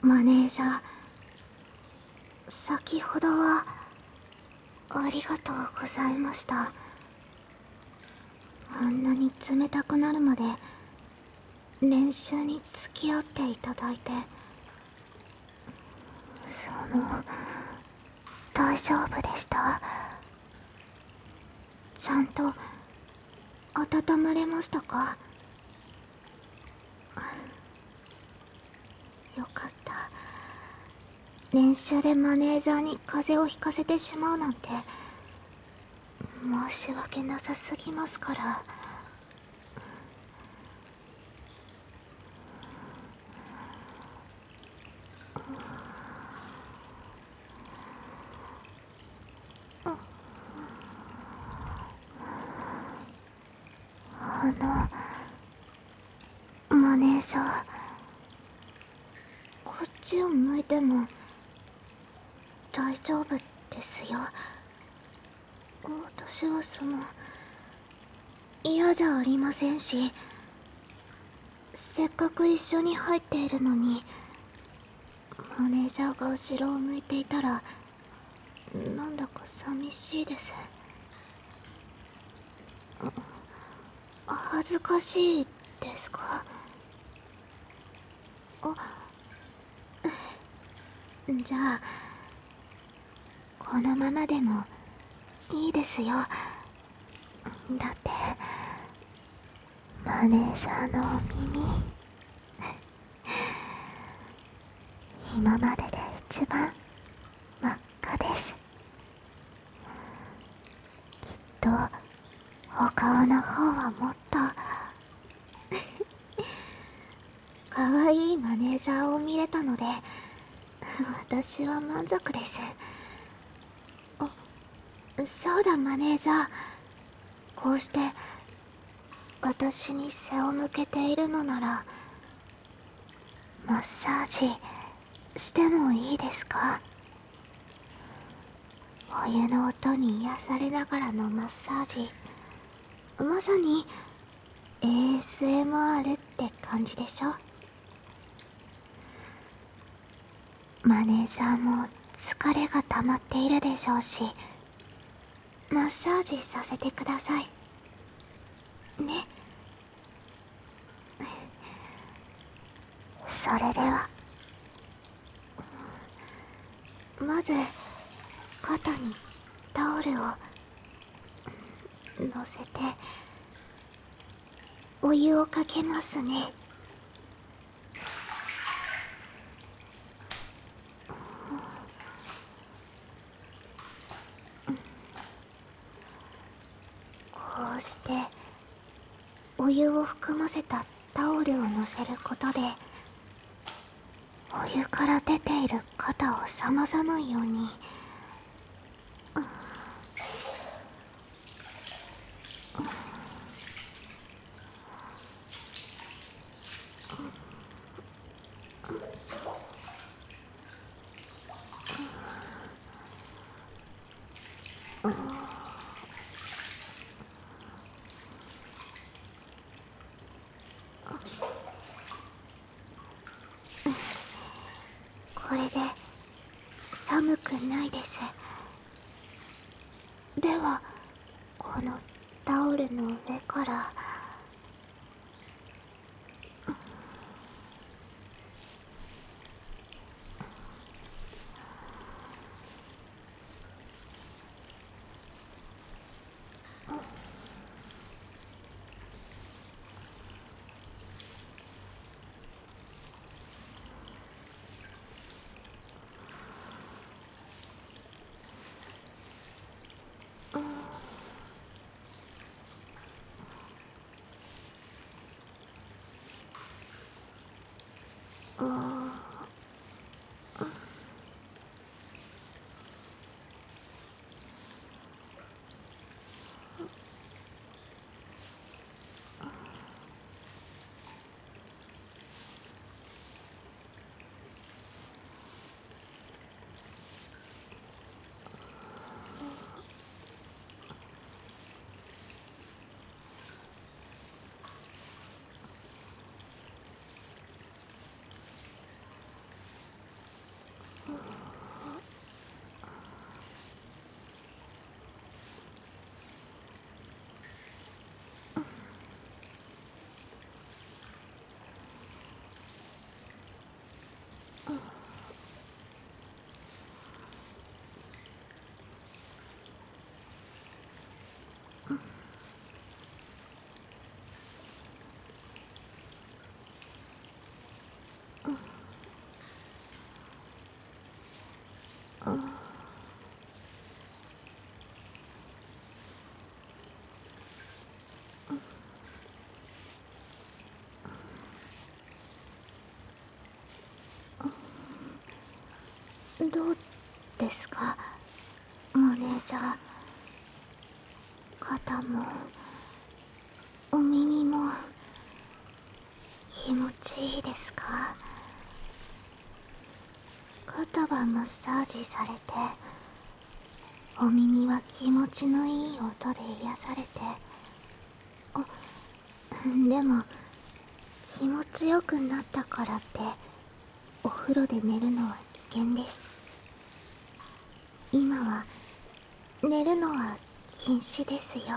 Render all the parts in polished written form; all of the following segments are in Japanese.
マネージャー、先ほどはありがとうございました。あんなに冷たくなるまで練習に付き合っていただいて。大丈夫でした？ちゃんと温まれましたか？よかった。練習でマネージャーに風邪をひかせてしまうなんて申し訳なさすぎますから。マネージャー、こっちを向いても大丈夫ですよ。私は嫌じゃありませんし、せっかく一緒に入っているのにマネージャーが後ろを向いていたらなんだか寂しいです。恥ずかしいですか？じゃあこのままでもいいですよ。だってマネージャーの耳今までで一番真っ赤です。きっとお顔の方はもっと可愛いマネージャーを見れたので私は満足です。そうだマネージャー、こうして私に背を向けているのならマッサージしてもいいですか？お湯の音に癒されながらのマッサージ、まさに ASMR って感じでしょ。マネージャーも疲れが溜まっているでしょうし、マッサージさせてくださいね。それではまず肩にタオルを乗せてお湯をかけますね。こうしてお湯を含ませたタオルを乗せることでお湯から出ている肩を冷まさないように。これで寒くないです。ではこのタオルの上からどうですか、マネージャー。肩もお耳も気持ちいいですか？肩はマッサージされて、お耳は気持ちのいい音で癒されて。でも気持ちよくなったからってお風呂で寝るのは危険です。今は寝るのは禁止ですよ。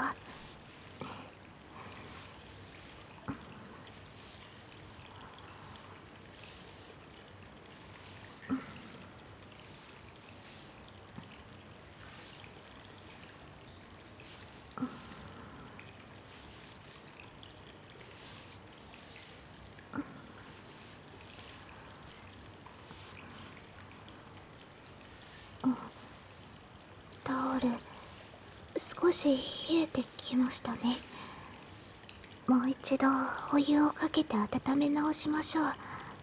タオル少し冷えてきましたね。もう一度お湯をかけて温め直しましょう。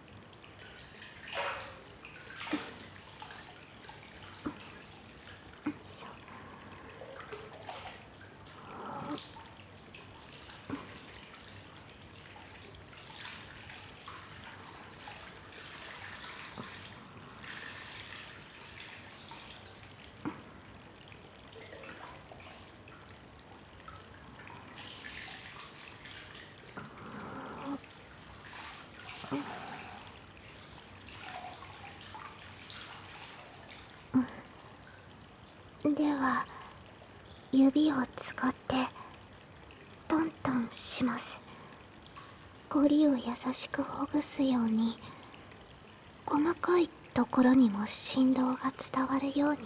では指を使ってトントンします。ゴリを優しくほぐすように、細かいところにも振動が伝わるように。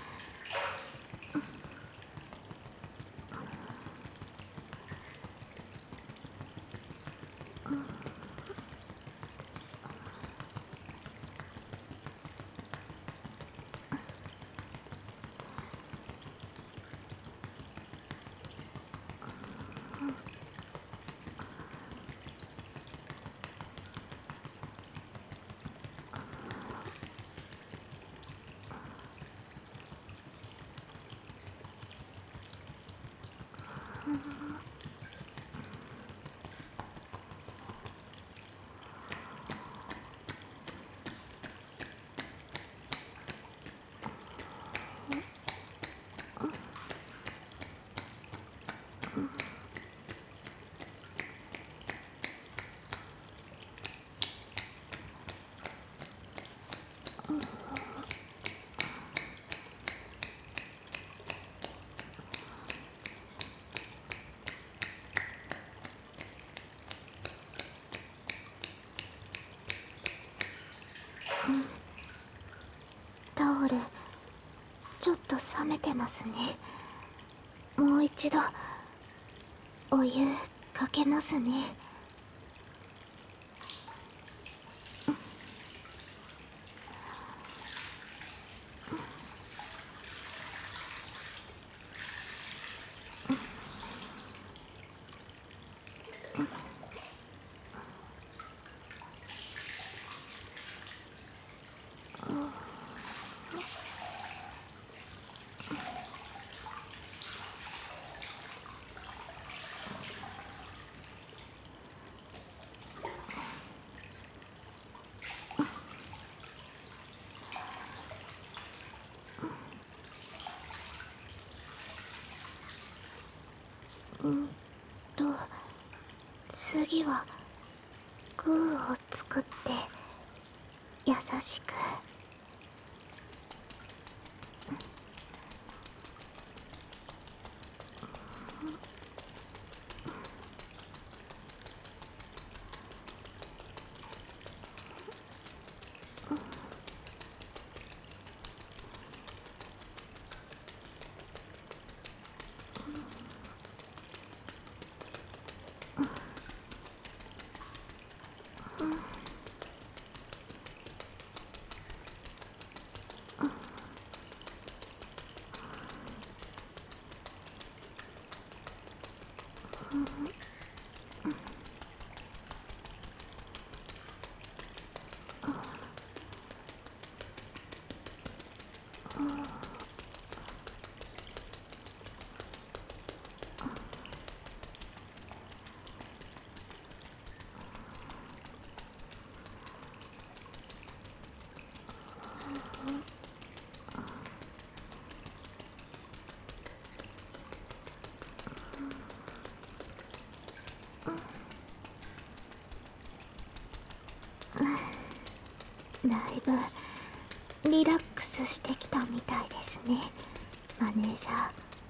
タオルちょっと冷めてますね。もう一度お湯かけますね。んと次はグーを作って優しく。 だいぶリラックスしてきたみたいですね、マネージャ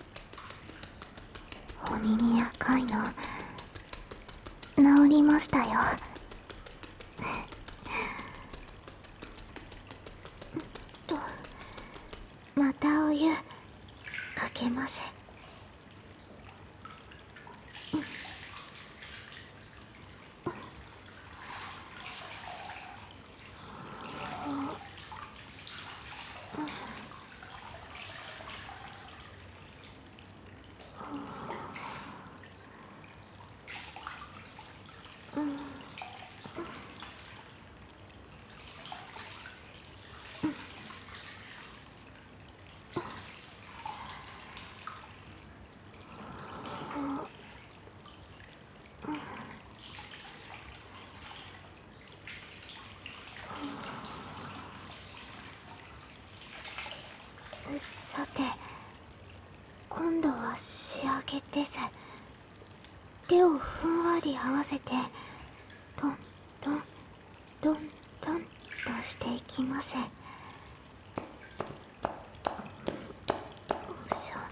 ー。お耳やかいの治りましたよ。と、またお湯かけます。さて、今度は仕上げです。手をふんわり合わせてトントントントンとしていきます。よいしょ。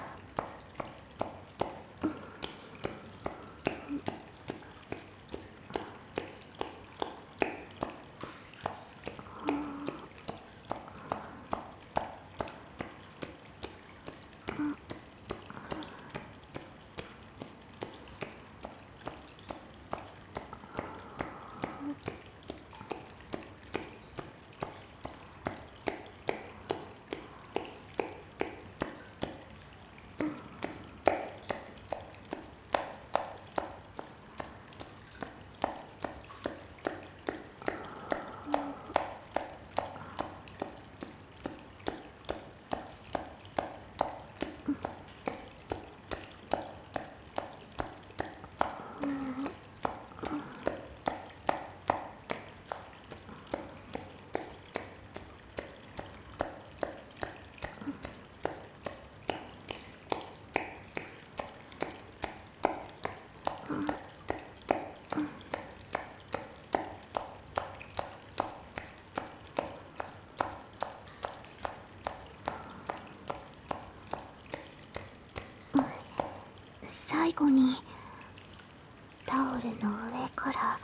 最後にタオルの上から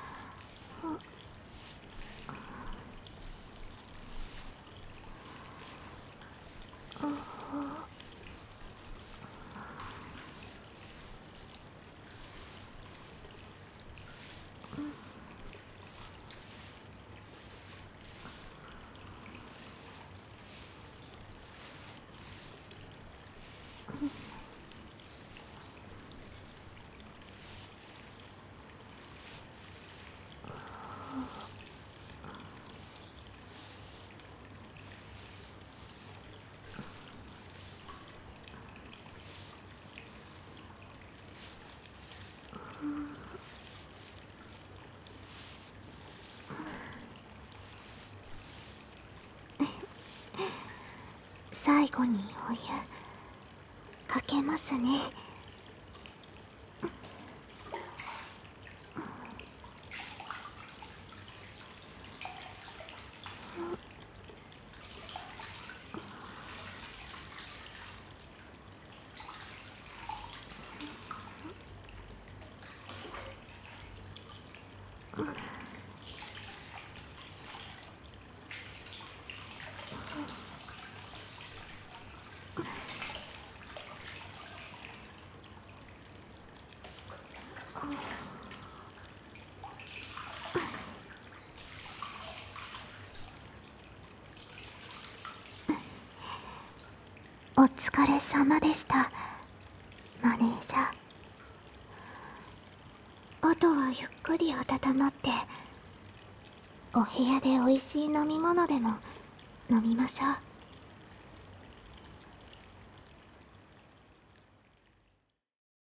最後にお湯かけますね。お疲れ様でした、マネージャー。あとはゆっくり温まってお部屋でおいしい飲み物でも飲みましょう。